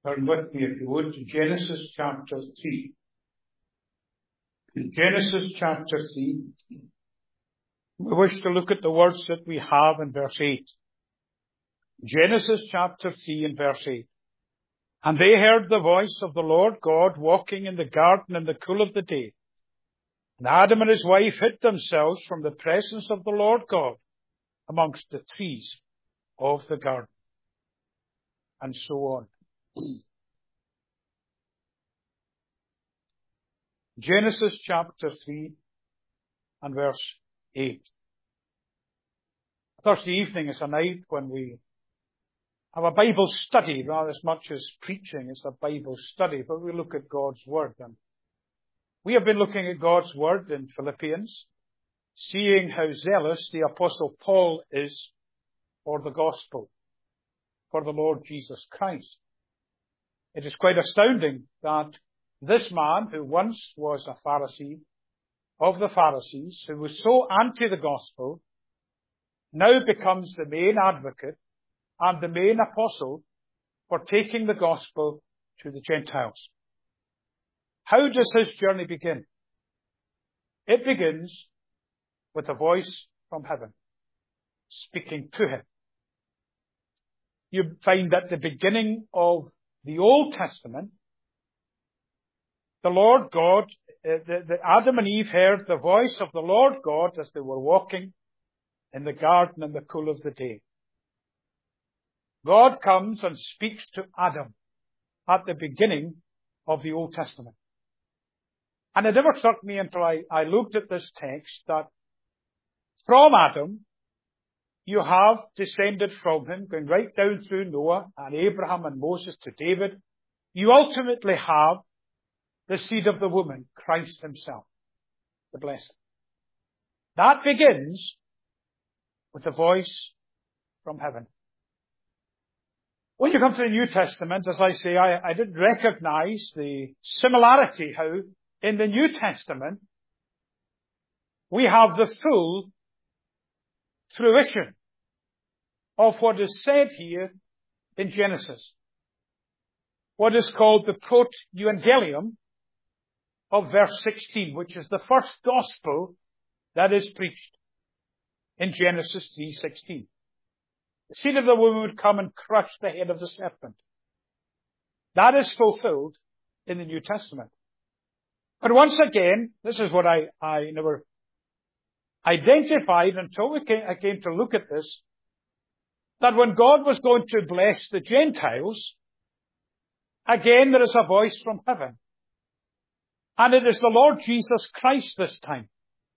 Turn with me, if you would, to Genesis chapter 3. In Genesis chapter 3, we wish to look at the words that we have in verse 8. Genesis chapter 3 and verse 8. And they heard the voice of the Lord God walking in the garden in the cool of the day. And Adam and his wife hid themselves from the presence of the Lord God amongst the trees of the garden. And so on. Genesis chapter 3 and verse 8. Thursday evening is a night when we have a Bible study, rather as much as preaching. It's a Bible study, but we look at God's Word. And we have been looking at God's Word in Philippians, seeing how zealous the Apostle Paul is for the gospel, for the Lord Jesus Christ. It is quite astounding that this man, who once was a Pharisee of the Pharisees, who was so anti the gospel, now becomes the main advocate and the main apostle for taking the gospel to the Gentiles. How does his journey begin? It begins with a voice from heaven speaking to him. You find at the beginning of the Old Testament, the Lord God, Adam and Eve heard the voice of the Lord God as they were walking in the garden in the cool of the day. God comes and speaks to Adam at the beginning of the Old Testament. And it never struck me until I looked at this text that from Adam, you have descended from him, going right down through Noah and Abraham and Moses to David. You ultimately have the seed of the woman, Christ himself, the blessed. That begins with a voice from heaven. When you come to the New Testament, as I say, I didn't recognize the similarity how in the New Testament we have the full fruition of what is said here in Genesis. What is called the proto-evangelium of verse 16, which is the first gospel that is preached in Genesis 3:16. The seed of the woman would come and crush the head of the serpent. That is fulfilled in the New Testament. But once again, this is what I never identified until I came to look at this, that when God was going to bless the Gentiles, again there is a voice from heaven. And it is the Lord Jesus Christ this time.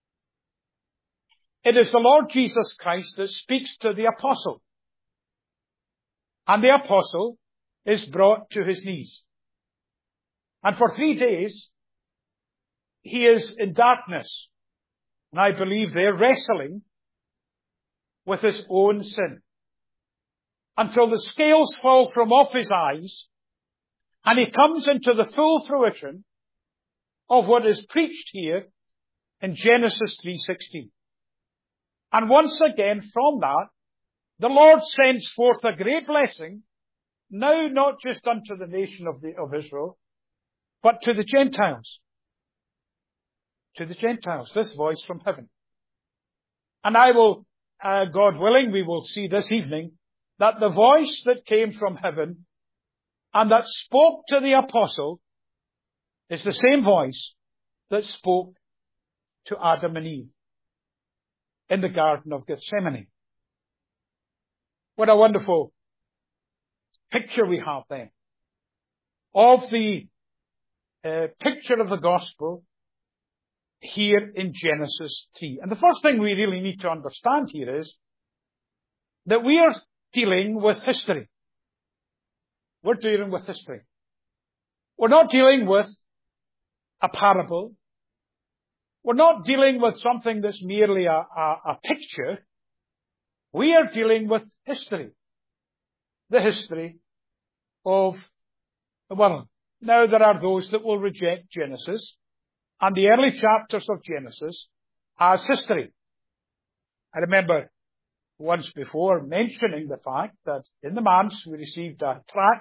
It is the Lord Jesus Christ that speaks to the apostle. And the apostle is brought to his knees. And for 3 days, he is in darkness. And I believe they're wrestling with his own sin. Until the scales fall from off his eyes, and he comes into the full fruition of what is preached here in Genesis 3:16. And once again from that, the Lord sends forth a great blessing, now not just unto the nation of Israel, but to the Gentiles. To the Gentiles, this voice from heaven. And I will, God willing, we will see this evening that the voice that came from heaven and that spoke to the apostle is the same voice that spoke to Adam and Eve in the Garden of Gethsemane. What a wonderful picture we have then of the picture of the gospel here in Genesis 3. And the first thing we really need to understand here is that we are dealing with history. We're dealing with history. We're not dealing with a parable. We're not dealing with something that's merely a picture. We are dealing with history. The history of the world. Now there are those that will reject Genesis and the early chapters of Genesis as history. I remember once before mentioning the fact that in the manse we received a tract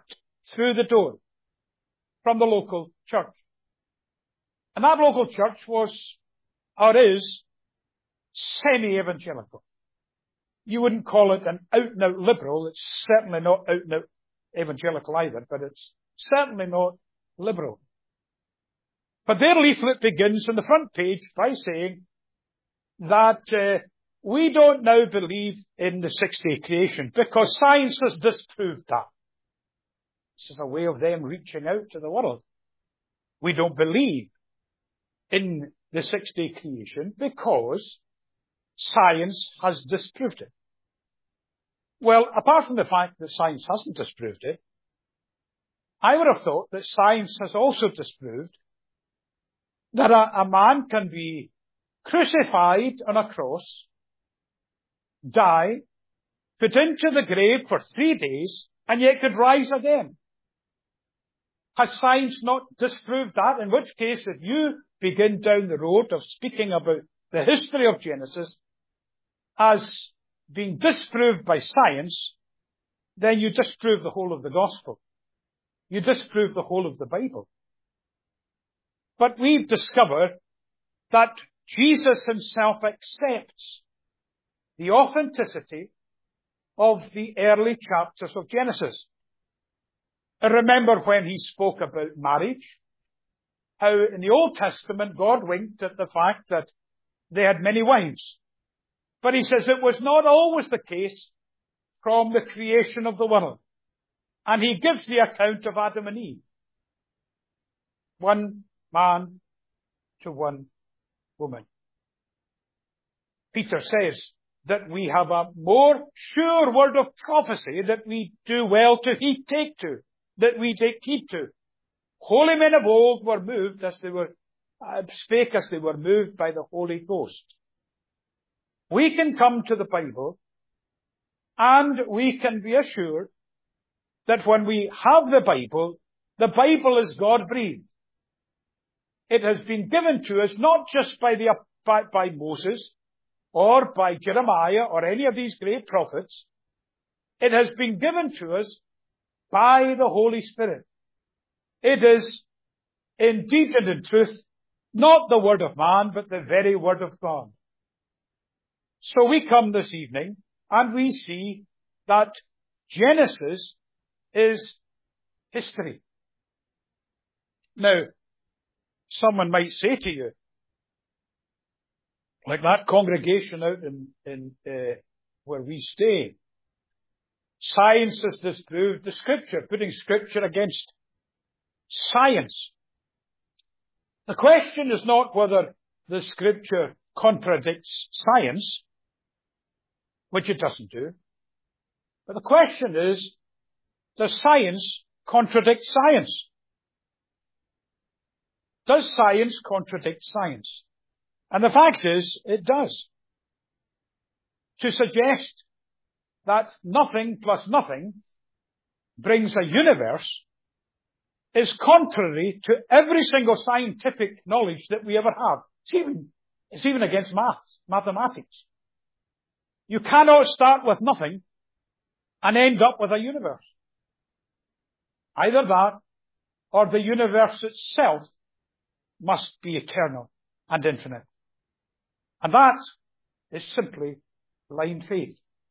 through the door from the local church. And that local church was, or is, semi-evangelical. You wouldn't call it an out-and-out liberal. It's certainly not out-and-out evangelical either, but it's certainly not liberal. But their leaflet begins on the front page by saying that we don't now believe in the sixth-day creation because science has disproved that. This is a way of them reaching out to the world. We don't believe in the sixth-day creation because science has disproved it. Well, apart from the fact that science hasn't disproved it, I would have thought that science has also disproved that a man can be crucified on a cross, die, put into the grave for 3 days, and yet could rise again. Has science not disproved that? In which case, if you begin down the road of speaking about the history of Genesis as being disproved by science, then you disprove the whole of the gospel. You disprove the whole of the Bible. But we've discovered that Jesus himself accepts the authenticity of the early chapters of Genesis. And remember when he spoke about marriage, how in the Old Testament God winked at the fact that they had many wives. But he says it was not always the case from the creation of the world. And he gives the account of Adam and Eve. One man to one woman. Peter says that we have a more sure word of prophecy that we do well to take heed to. Holy men of old were moved spake as they were moved by the Holy Ghost. We can come to the Bible and we can be assured that when we have the Bible is God-breathed. It has been given to us not just by Moses or by Jeremiah or any of these great prophets. It has been given to us by the Holy Spirit. It is indeed and in truth not the word of man, but the very word of God. So we come this evening and we see that Genesis is history. Now, someone might say to you, like that congregation out in where we stay, science has disproved the Scripture, putting Scripture against science. The question is not whether the Scripture contradicts science, which it doesn't do, but the question is, does science contradict science? Does science contradict science? And the fact is, it does. To suggest that nothing plus nothing brings a universe is contrary to every single scientific knowledge that we ever have. It's even against mathematics. You cannot start with nothing and end up with a universe. Either that or the universe itself must be eternal and infinite. And that is simply blind faith.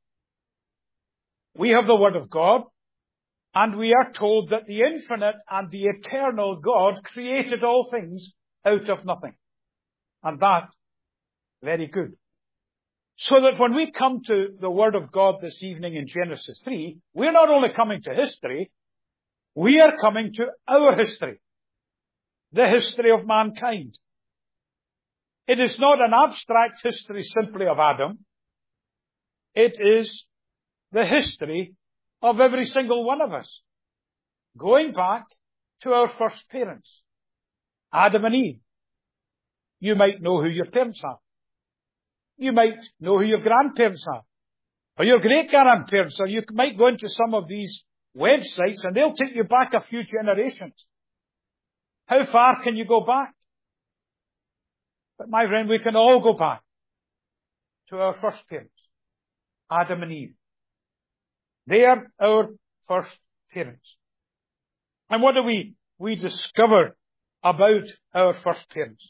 We have the Word of God, and we are told that the infinite and the eternal God created all things out of nothing. And that, very good. So that when we come to the Word of God this evening in Genesis 3, we're not only coming to history, we are coming to our history. The history of mankind. It is not an abstract history simply of Adam. It is the history of every single one of us, going back to our first parents, Adam and Eve. You might know who your parents are. You might know who your grandparents are, or your great-grandparents, or you might go into some of these websites and they'll take you back a few generations. How far can you go back? But my friend, we can all go back to our first parents, Adam and Eve. They are our first parents. And what do we discover about our first parents?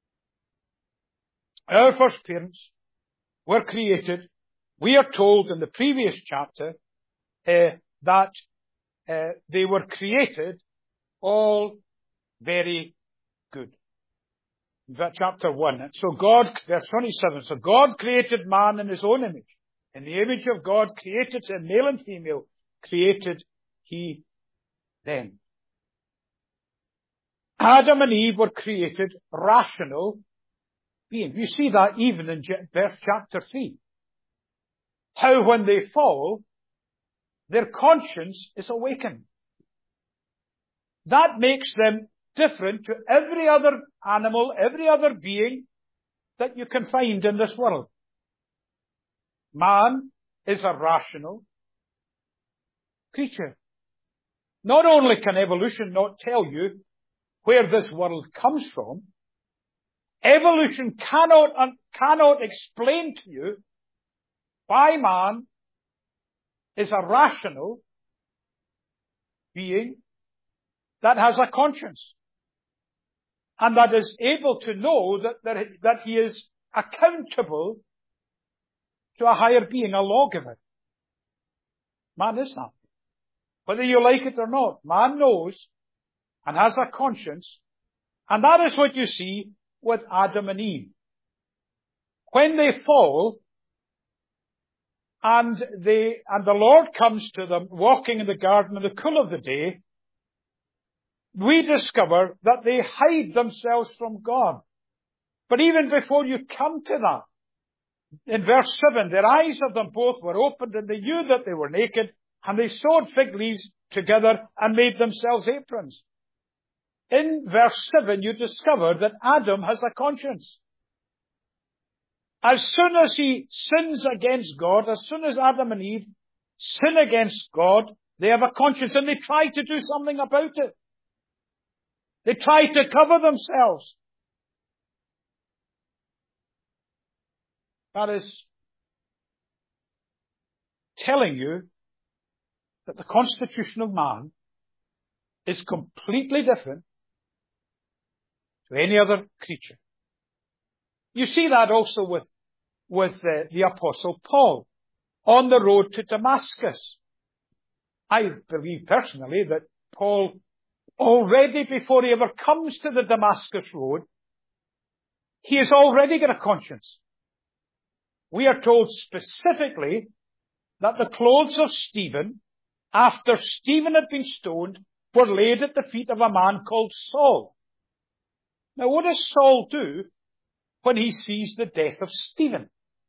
Our first parents were created. We are told in the previous chapter that they were created all very good. In fact, chapter 1. So God, verse 27, so God created man in his own image. In the image of God created him, male and female, created he them. Adam and Eve were created rational beings. You see that even in verse chapter 3. How when they fall, their conscience is awakened. That makes them different to every other animal, every other being that you can find in this world. Man is a rational creature. Not only can evolution not tell you where this world comes from, evolution cannot explain to you why man is a rational being that has a conscience and that is able to know that he is accountable to a higher being, a lawgiver. Man is that. Whether you like it or not, man knows and has a conscience, and that is what you see with Adam and Eve. When they fall, and the Lord comes to them walking in the garden in the cool of the day, we discover that they hide themselves from God. But even before you come to that, in verse 7, their eyes of them both were opened, and they knew that they were naked, and they sewed fig leaves together and made themselves aprons. In verse 7, you discover that Adam has a conscience. As soon as he sins against God, as soon as Adam and Eve sin against God, they have a conscience and they try to do something about it. They try to cover themselves. That is telling you that the constitution of man is completely different to any other creature. You see that also with the Apostle Paul on the road to Damascus. I believe personally that Paul, already before he ever comes to the Damascus road, he has already got a conscience. We are told specifically that the clothes of Stephen, after Stephen had been stoned, were laid at the feet of a man called Saul. Now what does Saul do when he sees the death of Stephen?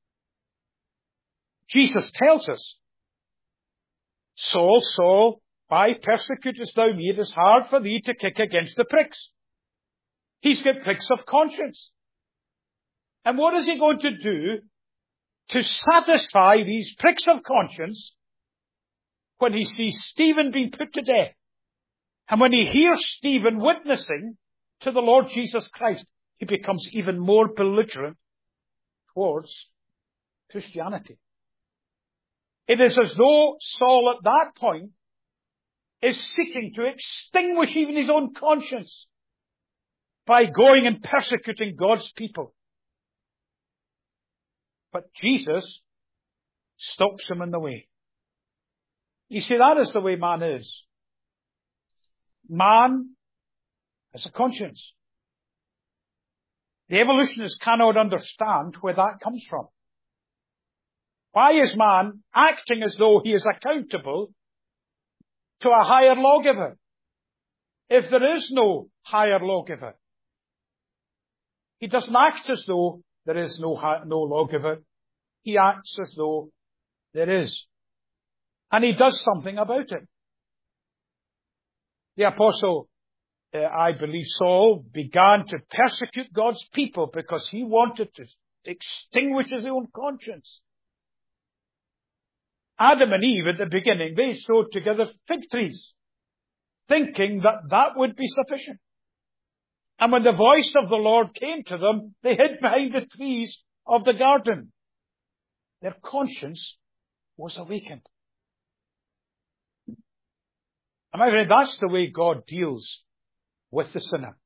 Jesus tells us, Saul, Saul, why persecutest thou me? It is hard for thee to kick against the pricks. He's got pricks of conscience. And what is he going to do to satisfy these pricks of conscience when he sees Stephen being put to death? And when he hears Stephen witnessing to the Lord Jesus Christ, he becomes even more belligerent towards Christianity. It is as though Saul at that point is seeking to extinguish even his own conscience by going and persecuting God's people. But Jesus stops him in the way. You see, that is the way man is. Man has a conscience. The evolutionists cannot understand where that comes from. Why is man acting as though he is accountable to a higher lawgiver if there is no higher lawgiver? He doesn't act as though there is no lawgiver. He acts as though there is. And he does something about it. The apostle, I believe Saul, began to persecute God's people because he wanted to extinguish his own conscience. Adam and Eve at the beginning, they sewed together fig trees, thinking that that would be sufficient. And when the voice of the Lord came to them, they hid behind the trees of the garden. Their conscience was awakened. And my friend, that's the way God deals with the sinner.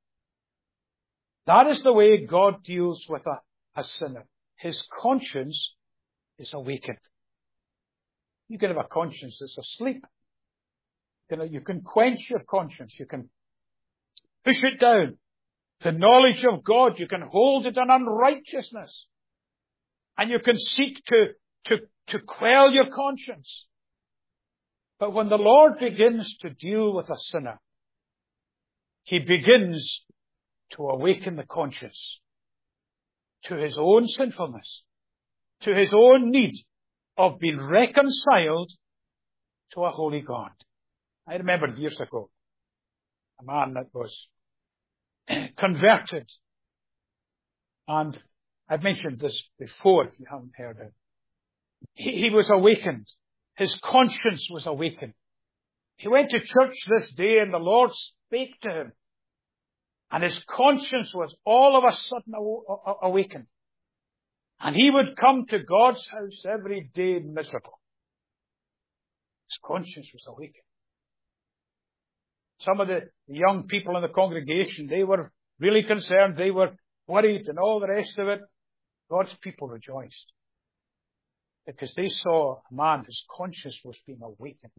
That is the way God deals with a sinner. His conscience is awakened. You can have a conscience that's asleep. You can quench your conscience. You can push it down. The knowledge of God, you can hold it in unrighteousness. And you can seek to quell your conscience. But when the Lord begins to deal with a sinner, He begins to awaken the conscience to his own sinfulness, to his own need of being reconciled to a holy God. I remember years ago, a man that was converted, and I've mentioned this before if you haven't heard it. He was awakened. His conscience was awakened. He went to church this day and the Lord spake to him. And his conscience was all of a sudden awakened. And he would come to God's house every day miserable. His conscience was awakened. Some of the young people in the congregation, they were really concerned. They were worried and all the rest of it. God's people rejoiced. Because they saw a man whose conscience was being awakened.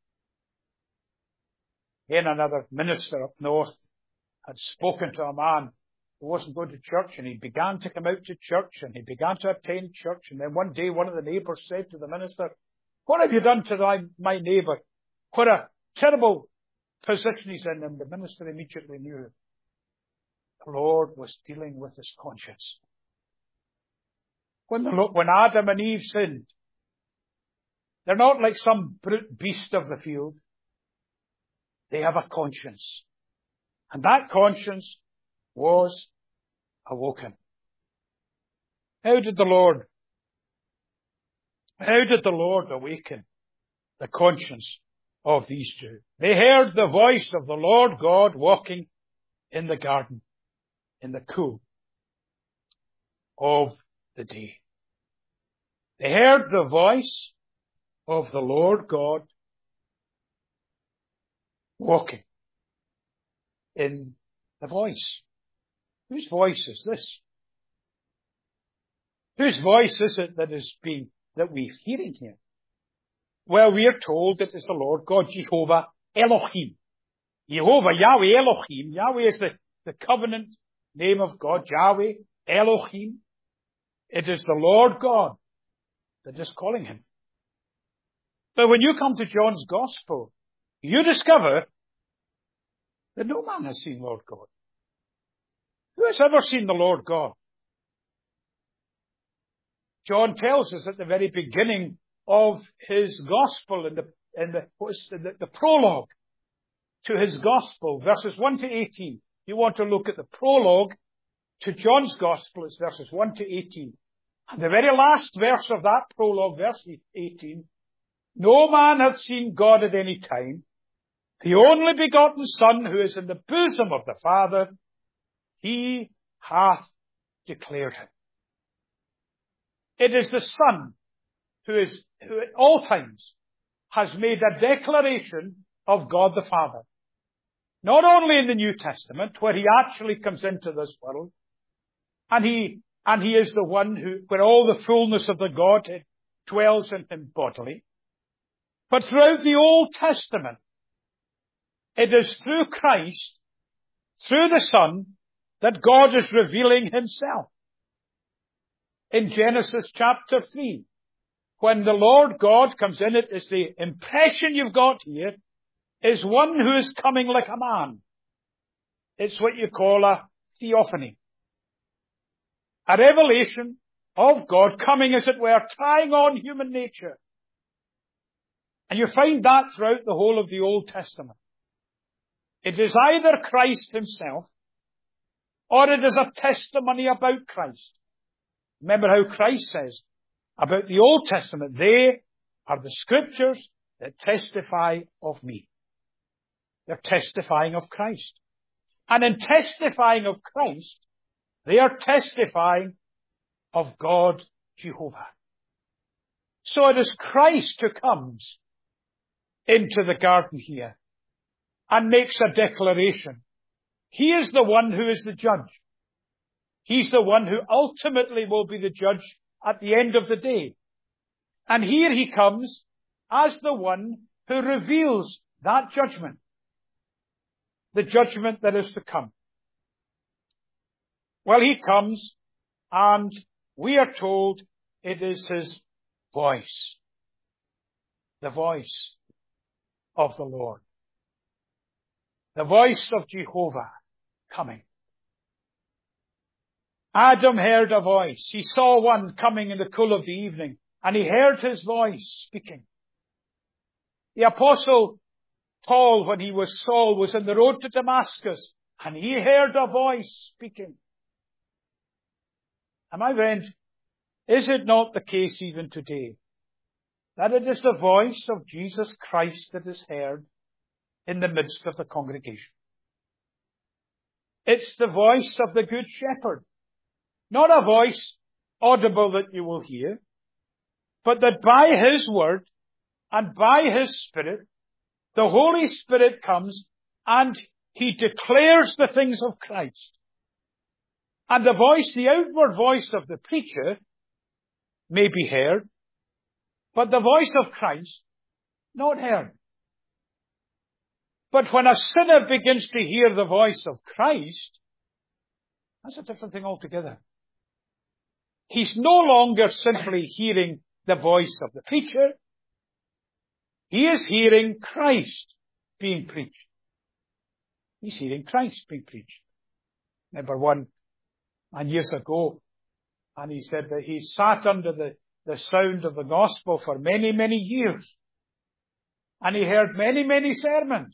Then another minister up north had spoken to a man who wasn't going to church, and he began to come out to church, and he began to attend church. And then one day one of the neighbours said to the minister, "What have you done to my neighbour? What a terrible position he's in." And the minister immediately knew the Lord was dealing with his conscience. When Adam and Eve sinned, they're not like some brute beast of the field. They have a conscience. And that conscience was awoken. How did the Lord awaken the conscience of these two? They heard the voice of the Lord God walking in the garden in the cool of the day. They heard the voice of the Lord God walking in the voice. Whose voice is this? Whose voice is it that we're hearing here? Well, we are told that it's the Lord God, Jehovah Elohim. Jehovah, Yahweh Elohim. Yahweh is the covenant name of God. Yahweh Elohim. It is the Lord God that is calling him. But when you come to John's Gospel, you discover that no man has seen Lord God. Who has ever seen the Lord God? John tells us at the very beginning of his Gospel, in the prologue to his Gospel, verses 1 to 18. You want to look at the prologue to John's Gospel, it's verses 1 to 18. And the very last verse of that prologue, verse 18, "No man hath seen God at any time. The only begotten Son, who is in the bosom of the Father, he hath declared him." It is the Son who at all times has made a declaration of God the Father. Not only in the New Testament, where he actually comes into this world, and he is the one where all the fullness of the Godhead dwells in him bodily, but throughout the Old Testament, it is through Christ, through the Son, that God is revealing himself. In Genesis chapter 3, when the Lord God comes in, it is the impression you've got here, is one who is coming like a man. It's what you call a theophany. A revelation of God coming, as it were, trying on human nature. And you find that throughout the whole of the Old Testament. It is either Christ himself, or it is a testimony about Christ. Remember how Christ says about the Old Testament, "They are the scriptures that testify of me." They're testifying of Christ. And in testifying of Christ, they are testifying of God Jehovah. So it is Christ who comes into the garden here and makes a declaration. He is the one who is the judge. He's the one who ultimately will be the judge at the end of the day. And here he comes as the one who reveals that judgment. The judgment that is to come. Well, he comes and we are told it is his voice. The voice of the Lord. The voice of Jehovah coming. Adam heard a voice. He saw one coming in the cool of the evening, and he heard his voice speaking. The apostle Paul, when he was Saul, was on the road to Damascus, and he heard a voice speaking. And my friend, is it not the case even today that it is the voice of Jesus Christ that is heard in the midst of the congregation? It's the voice of the Good Shepherd. Not a voice audible that you will hear, but that by his word and by his Spirit, the Holy Spirit comes and he declares the things of Christ. And the voice, the outward voice of the preacher may be heard, but the voice of Christ not heard. But when a sinner begins to hear the voice of Christ, that's a different thing altogether. He's no longer simply hearing the voice of the preacher. He is hearing Christ being preached. He's hearing Christ being preached. Remember one man years ago, and he said that he sat under the sound of the gospel for many, many years. And he heard many, many sermons.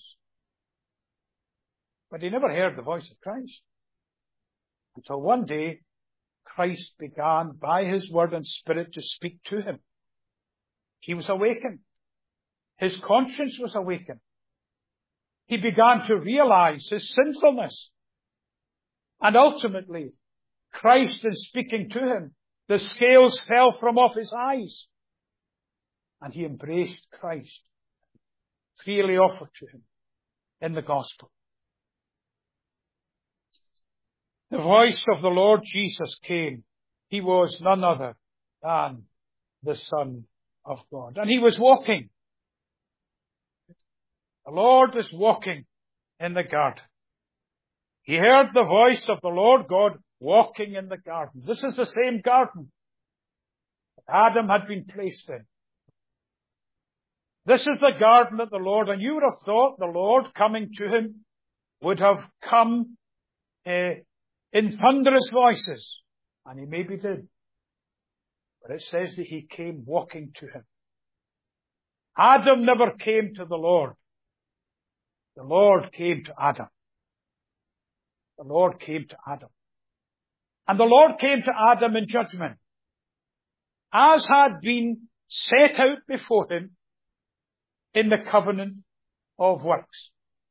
But he never heard the voice of Christ. Until one day, Christ began by his word and Spirit to speak to him. He was awakened. His conscience was awakened. He began to realize his sinfulness. And ultimately, Christ, in speaking to him, the scales fell from off his eyes. And he embraced Christ, freely offered to him in the gospel. The voice of the Lord Jesus came. He was none other than the Son of God. And he was walking. The Lord is walking in the garden. He heard the voice of the Lord God walking in the garden. This is the same garden that Adam had been placed in. This is the garden that the Lord, and you would have thought the Lord coming to him would have come in thunderous voices. And he maybe did. But it says that he came walking to him. Adam never came to the Lord. The Lord came to Adam. The Lord came to Adam. And the Lord came to Adam in judgment, as had been set out before him in the covenant of works,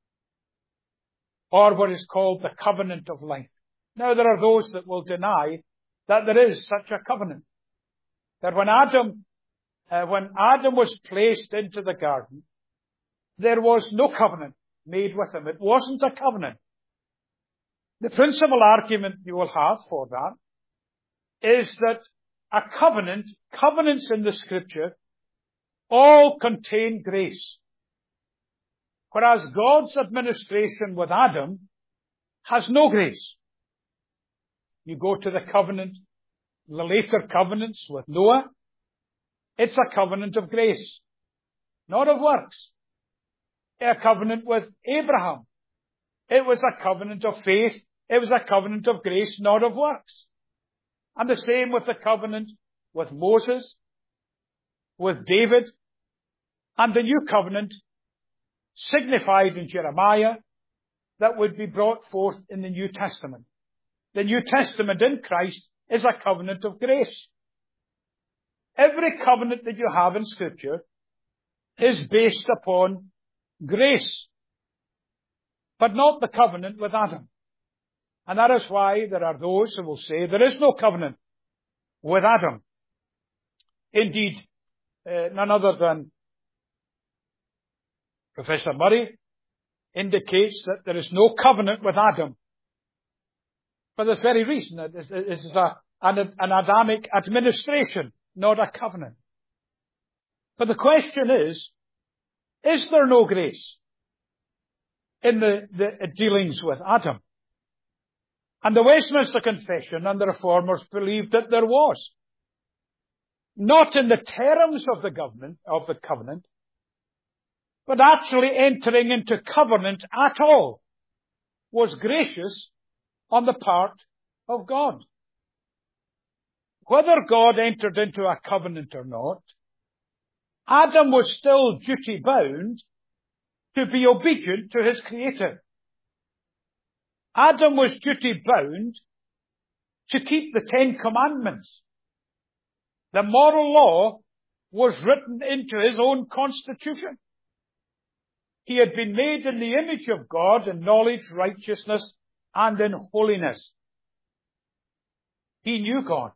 or what is called the covenant of life. Now there are those that will deny that there is such a covenant. That when Adam was placed into the garden, there was no covenant made with him. It wasn't a covenant. The principal argument you will have for that is that a covenants in the Scripture, all contain grace. Whereas God's administration with Adam has no grace. You go to the covenant, the later covenants with Noah, it's a covenant of grace, not of works. A covenant with Abraham, it was a covenant of faith, it was a covenant of grace, not of works. And the same with the covenant with Moses, with David, and the new covenant signified in Jeremiah that would be brought forth in the New Testament. The New Testament in Christ is a covenant of grace. Every covenant that you have in Scripture is based upon grace, but not the covenant with Adam. And that is why there are those who will say there is no covenant with Adam. Indeed, none other than Professor Murray indicates that there is no covenant with Adam. For this very reason, it is an Adamic administration, not a covenant. But the question is there no grace in the dealings with Adam? And the Westminster Confession and the Reformers believed that there was. Not in the terms of the covenant, but actually entering into covenant at all was gracious on the part of God. Whether God entered into a covenant or not, Adam was still duty bound to be obedient to his Creator. Adam was duty bound to keep the Ten Commandments. The moral law was written into his own constitution. He had been made in the image of God in knowledge, righteousness, and in holiness. He knew God.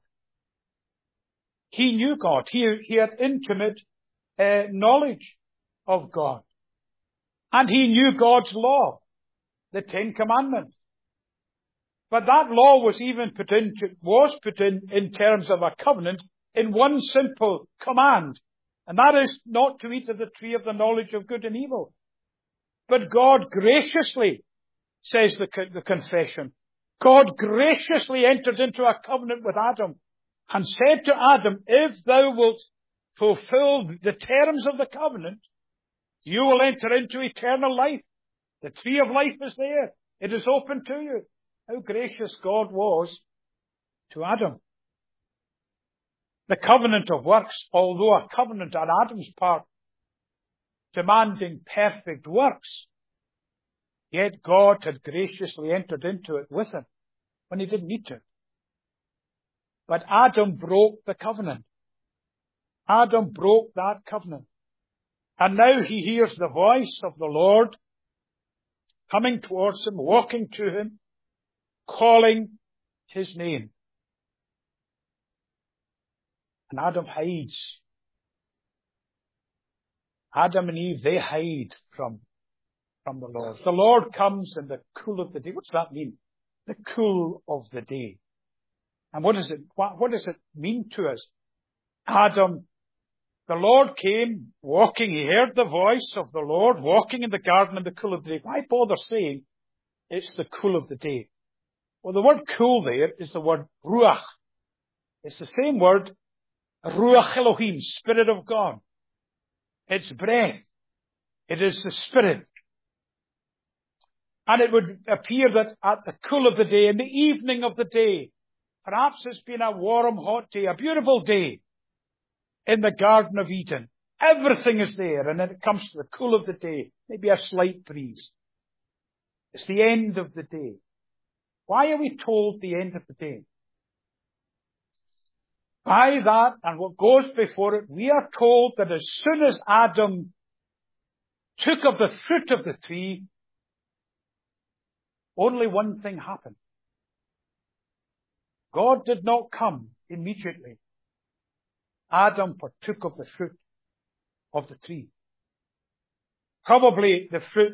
He knew God. He had intimate knowledge of God. And he knew God's law, the Ten Commandments. But that law was put in terms of a covenant in one simple command. And that is not to eat of the tree of the knowledge of good and evil. But God graciously, says the confession, God graciously entered into a covenant with Adam and said to Adam, if thou wilt fulfill the terms of the covenant, you will enter into eternal life. The tree of life is there. It is open to you. How gracious God was to Adam. The covenant of works, although a covenant on Adam's part, demanding perfect works, yet God had graciously entered into it with him when he didn't need to. But Adam broke the covenant. Adam broke that covenant. And now he hears the voice of the Lord coming towards him, walking to him, calling his name. And Adam hides. Adam and Eve, they hide from the Lord. The Lord comes in the cool of the day. What does that mean? The cool of the day. And what does it mean to us? Adam, the Lord came walking. He heard the voice of the Lord walking in the garden in the cool of the day. Why bother saying it's the cool of the day? Well, the word cool there is the word ruach. It's the same word, ruach Elohim, Spirit of God. It's breath. It is the Spirit. And it would appear that at the cool of the day, in the evening of the day, perhaps it's been a warm, hot day, a beautiful day in the Garden of Eden. Everything is there, and then it comes to the cool of the day, maybe a slight breeze. It's the end of the day. Why are we told the end of the day? By that and what goes before it, we are told that as soon as Adam took of the fruit of the tree, only one thing happened. God did not come immediately. Adam partook of the fruit of the tree. Probably the fruit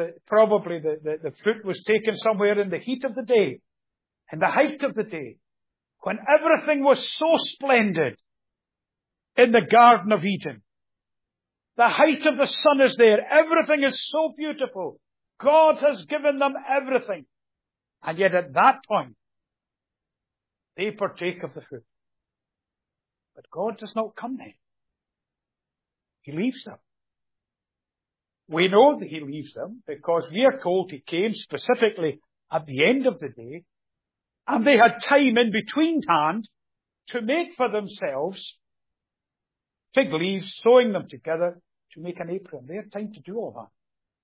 was taken somewhere in the heat of the day, in the height of the day, when everything was so splendid in the Garden of Eden. The height of the sun is there. Everything is so beautiful. God has given them everything. And yet at that point, they partake of the fruit. But God does not come then. He leaves them. We know that he leaves them because we are told he came specifically at the end of the day, and they had time in between hand to make for themselves fig leaves, sewing them together to make an apron. They had time to do all that.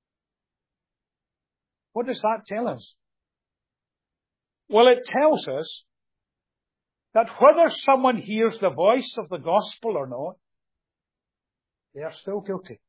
What does that tell us? Well, it tells us that whether someone hears the voice of the gospel or not, they are still guilty.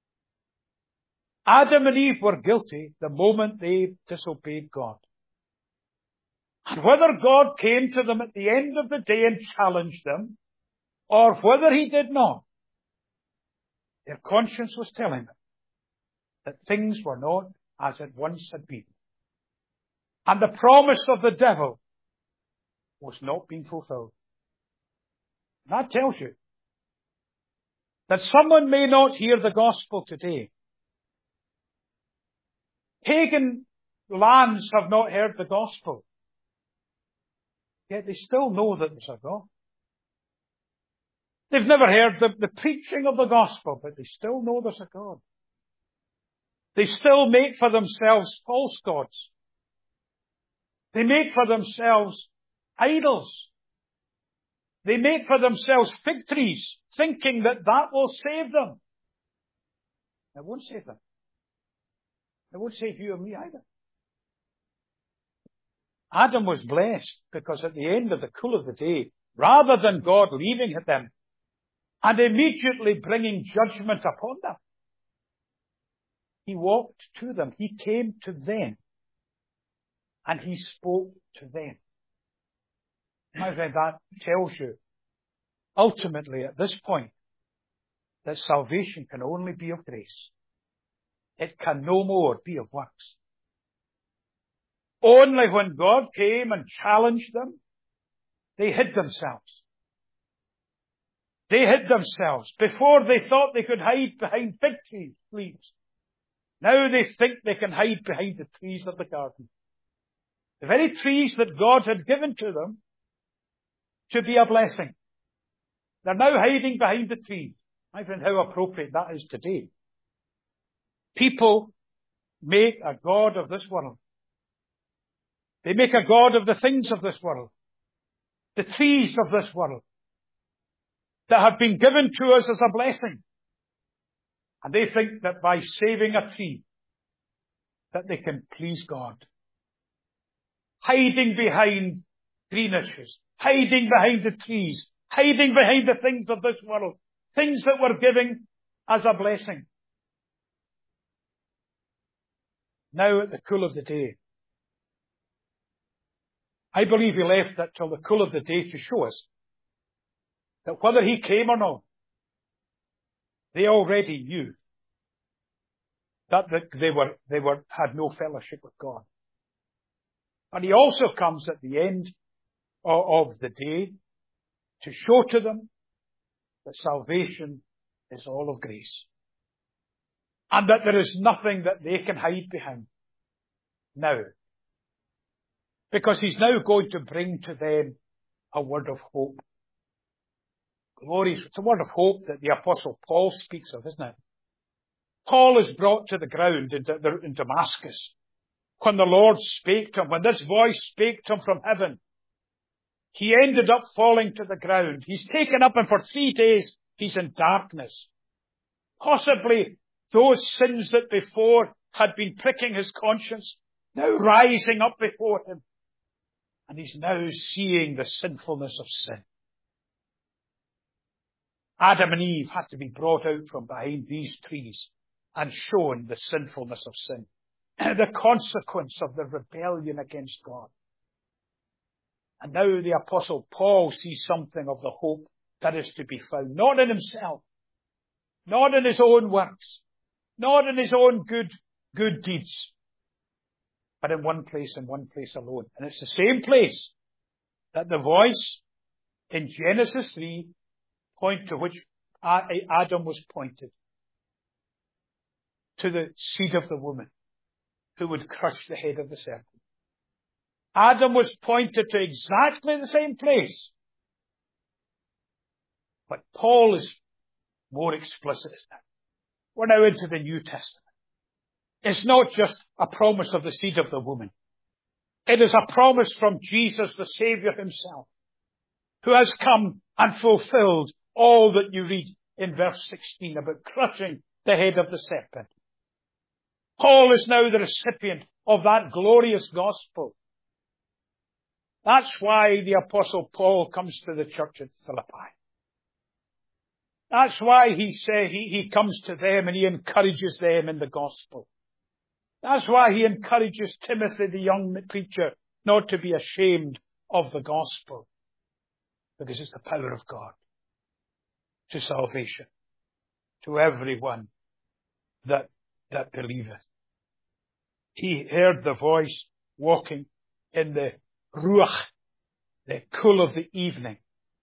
Adam and Eve were guilty the moment they disobeyed God. And whether God came to them at the end of the day and challenged them, or whether he did not, their conscience was telling them that things were not as it once had been. And the promise of the devil was not being fulfilled. And that tells you that someone may not hear the gospel today. Pagan lands have not heard the gospel. Yet they still know that there's a God. They've never heard the preaching of the gospel, but they still know there's a God. They still make for themselves false gods. They make for themselves idols. They make for themselves fig trees, thinking that that will save them. It won't save them. It won't save you and me either. Adam was blessed because at the end of the cool of the day, rather than God leaving them and immediately bringing judgment upon them, he walked to them. He came to them. And he spoke to them. My friend, that tells you, ultimately at this point, that salvation can only be of grace. It can no more be of works. Only when God came and challenged them, they hid themselves. They hid themselves. Before they thought they could hide behind fig tree leaves. Now they think they can hide behind the trees of the garden. The very trees that God had given to them to be a blessing. They're now hiding behind the trees. My friend, how appropriate that is today. People make a god of this world. They make a god of the things of this world. The trees of this world. That have been given to us as a blessing. And they think that by saving a tree, that they can please God. Hiding behind green issues, hiding behind the trees, hiding behind the things of this world, things that we're giving as a blessing. Now at the cool of the day, I believe he left that till the cool of the day to show us that whether he came or not, they already knew that they had no fellowship with God. And he also comes at the end of the day to show to them that salvation is all of grace. And that there is nothing that they can hide behind now. Because he's now going to bring to them a word of hope. Glorious. It's a word of hope that the Apostle Paul speaks of, isn't it? Paul is brought to the ground in Damascus. When the Lord spake to him, when this voice spake to him from heaven, he ended up falling to the ground. He's taken up and for 3 days he's in darkness. Possibly those sins that before had been pricking his conscience, now rising up before him. And he's now seeing the sinfulness of sin. Adam and Eve had to be brought out from behind these trees and shown the sinfulness of sin. The consequence of the rebellion against God. And now the Apostle Paul sees something of the hope that is to be found, not in himself, not in his own works, not in his own good deeds, but in one place and one place alone. And it's the same place that the voice in Genesis 3 point to which Adam was pointed. To the seed of the woman who would crush the head of the serpent. Adam was pointed to exactly the same place. But Paul is more explicit, isn't it? We're now into the New Testament. It's not just a promise of the seed of the woman. It is a promise from Jesus, the Savior himself, who has come and fulfilled all that you read in verse 16 about crushing the head of the serpent. Paul is now the recipient of that glorious gospel. That's why the Apostle Paul comes to the church at Philippi. That's why he comes to them and he encourages them in the gospel. That's why he encourages Timothy, the young preacher, not to be ashamed of the gospel. Because it's the power of God to salvation, to everyone that that believeth. He heard the voice walking in the ruach, the cool of the evening.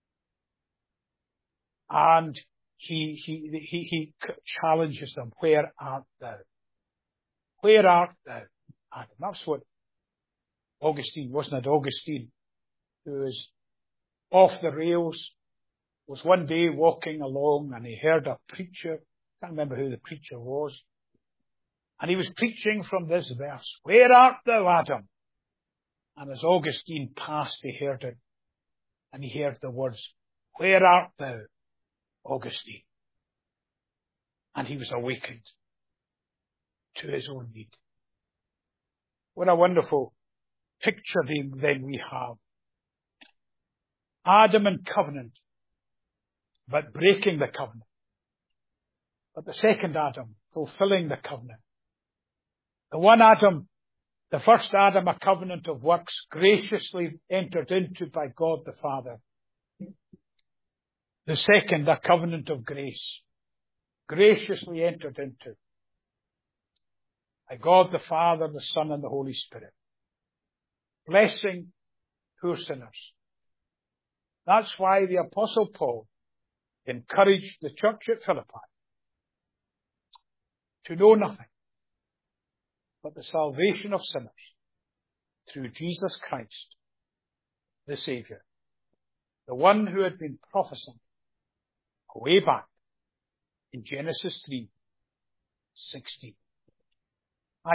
And he challenges them, where art thou? Where art thou, Adam? That's what Augustine, wasn't it Augustine, who was off the rails, was one day walking along and he heard a preacher, I can't remember who the preacher was, and he was preaching from this verse, where art thou, Adam? And as Augustine passed, he heard it, and he heard the words, where art thou, Augustine? And he was awakened to his own need. What a wonderful picture then we have. Adam in covenant, but breaking the covenant. But the second Adam, fulfilling the covenant. The one Adam, the first Adam, a covenant of works graciously entered into by God the Father. The second, a covenant of grace, graciously entered into by God the Father, the Son, and the Holy Spirit. Blessing poor sinners. That's why the Apostle Paul encouraged the church at Philippi to know nothing but the salvation of sinners through Jesus Christ, the Saviour, the one who had been prophesied way back in Genesis 3:16.